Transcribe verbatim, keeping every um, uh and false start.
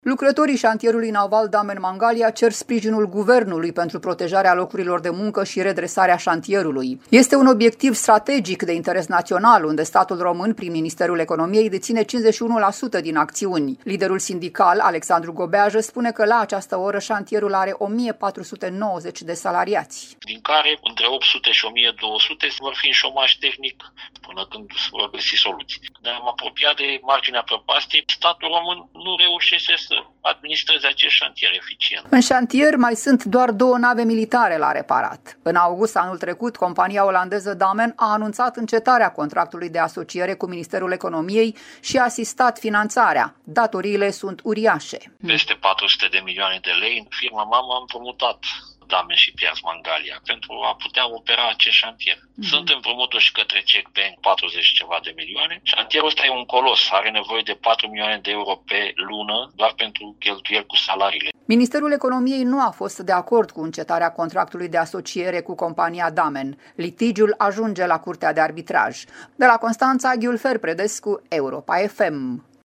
Lucrătorii șantierului naval Damen Mangalia cer sprijinul guvernului pentru protejarea locurilor de muncă și redresarea șantierului. Este un obiectiv strategic de interes național, unde statul român, prin Ministerul Economiei, deține cincizeci și unu la sută din acțiuni. Liderul sindical, Alexandru Gobeajă, spune că la această oră șantierul are o mie patru sute nouăzeci de salariați, din care între opt sute și o mie două sute vor fi în șomaj tehnic până când se vor găsi soluții. Ne-am apropiat de marginea prăpastiei. Statul român nu reușește să administreze acest șantier eficient. În șantier mai sunt doar două nave militare la reparat. În august anul trecut, compania olandeză Damen a anunțat încetarea contractului de asociere cu Ministerul Economiei și a asistat finanțarea. Datoriile sunt uriașe. Peste patru sute de milioane de lei, firma mamă a împrumutat Damen și Piars Mangalia pentru a putea opera acest șantier. Mm-hmm. Sunt împrumuturi și către Czech Bank patruzeci ceva de milioane. Șantierul ăsta e un colos, are nevoie de patru milioane de euro pe lună doar pentru cheltuieli cu salariile. Ministerul Economiei nu a fost de acord cu încetarea contractului de asociere cu compania Damen. Litigiul ajunge la Curtea de Arbitraj. De la Constanța, Ghiulfer Predescu, Europa F M.